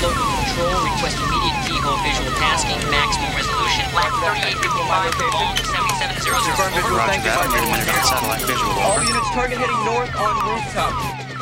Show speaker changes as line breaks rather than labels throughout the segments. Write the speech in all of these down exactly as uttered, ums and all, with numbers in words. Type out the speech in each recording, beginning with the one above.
local control. Request immediate keyhole visual tasking. Maximum resolution. Lab thirty-eight fifty-five. Call seventy-seven hundred.
Confirmed visual.
Over.
Thank you.
Roger that. Minute on satellite visual.
All
Over.
units, target heading north on rooftop.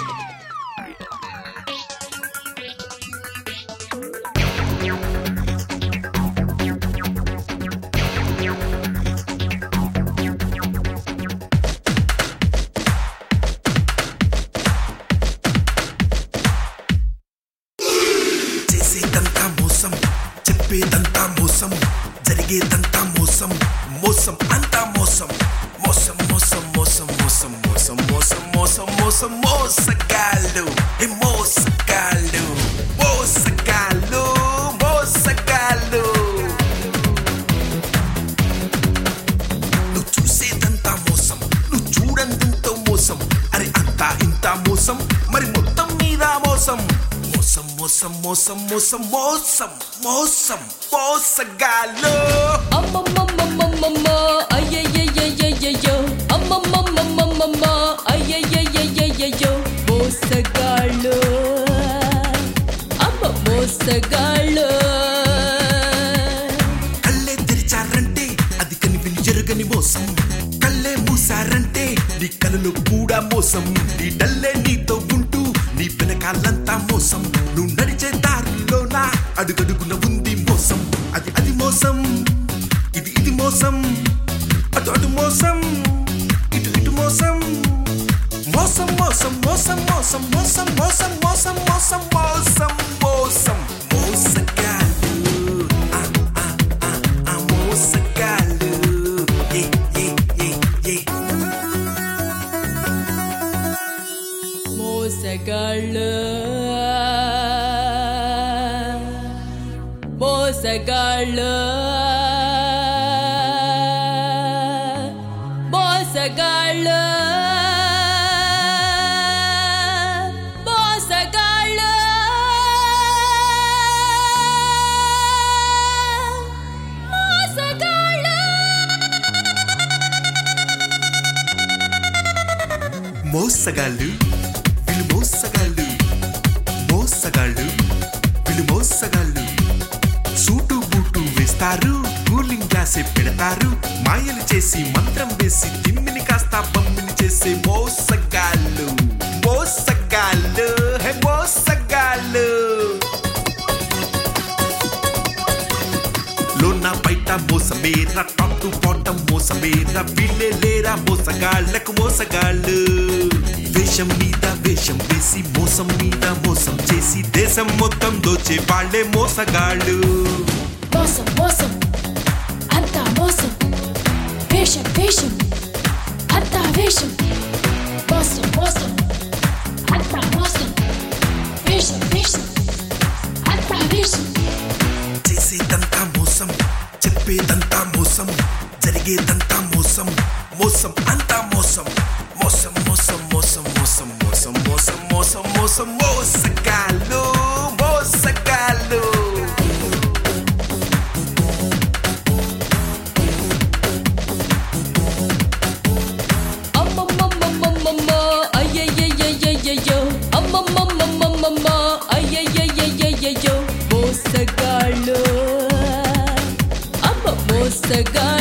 చేసేదంతా మోసం చెప్పేదంతా మోసం జరిగేదంతా మోసం మోసం అంతా మోసం మోసం మోసం మోసం మోసం మోసం మోసం మోసం మోసం మోసగాళ్ళు ఏ మోసగాళ్ళు మోసగాళ్ళు మోసగాళ్ళు నువ్వు చూసేదంతా మోసం నువ్వు చూడంతంతో మోసం అరే అంతా ఇంత మోసం మరి మొత్తం మీద మోసం మోసం మోసం మోసం మోసం మోసం మోసం మోసగాళ్ళు
అమ్మమ్మమ్మమ్మమ్మమ్మ అయ్యయ్యయ్యయ్యయ్యో అమ్మమ్మమ్మమ్మమ్మ అయ్యయ్యయ్యయ్యయ్యో మోసగాళ్ళు అమ్మ మోసగాళ్ళు
కళ్ళే తెరిచారంటే అది కనివిని జరగని మోసం కళ్ళే మూసారంటే నీ కళ్ళలో కూడా మోసం నీ డల్లే నీతో ఉంటూ నీ వెనకాలంతా మోసం నువ్వు నడిచే దారిలోన అడుగడుగున ఉంది మోసం అది అది మోసం ఇది ఇది మోసం అటు అటు మోసం ఇటు ఇటు మోసం మోసం మోసం మోసం మోసం మోసం మోసం మోసం మోసం మోసం మోసం మోసగాళ్ళు ఆ, ఆ, ఆ, ఆ, మోసగాళ్ళు ఏ ఏ ఏ ఏ
మోసగాళ్ళు మోసగాళ్ళు మోసగాళ్ళు మోసగాళ్ళు మోసగాళ్ళు
మోసగాళ్ళు వీళ్ళు మోసగాళ్ళు మోసగాళ్ళు వీళ్ళు మోసగాళ్ళు సూటు బూటు వేస్తారు కూలింగ్ గ్లాసే పెడతారు మాయలు చేసి మంత్రం వేసి తిమ్మిని కాస్త బమ్మిని చేసే మోసగాళ్ళు మోసగాళ్ళు హే మోసగాళ్ళు లోన బయట మోసమేరా టాప్ టు బాటమ్ మోసమేరా వీళ్ళే లేరా మోసగాళ్ళకు మోసగాళ్ళు వేషం మీద వేషం వేసి మోసం మీద మోసం చేసి దేశం మొత్తం దోచే వాళ్ళే మోసగాళ్ళు
మోసం మోసం అంతా మోసం వేషం వేషం అంతా వేషం మోసం మోసం అంతా మోసం వేషం వేషం అంతా వేషం
చేసేదంతా మోసం చెప్పేదంతా మోసం జరిగేదంతా మోసం మోసం అంతా మోసం మోసం మోసం మోసం మోసం మోసం మోసం మోసం మోసం మోసగాళ్ళు మోసగాళ్ళు
అమ్మమ్మమ్మమ్మమ్మ అయ్యయ్యయ్యయ్యయ్యో అమ్మమ్మమ్మమ్మమ్మ అయ్యయ్యయ్యయ్యయ్యో మోసగాళ్ళు అమ్మ మోసగాళ్ళు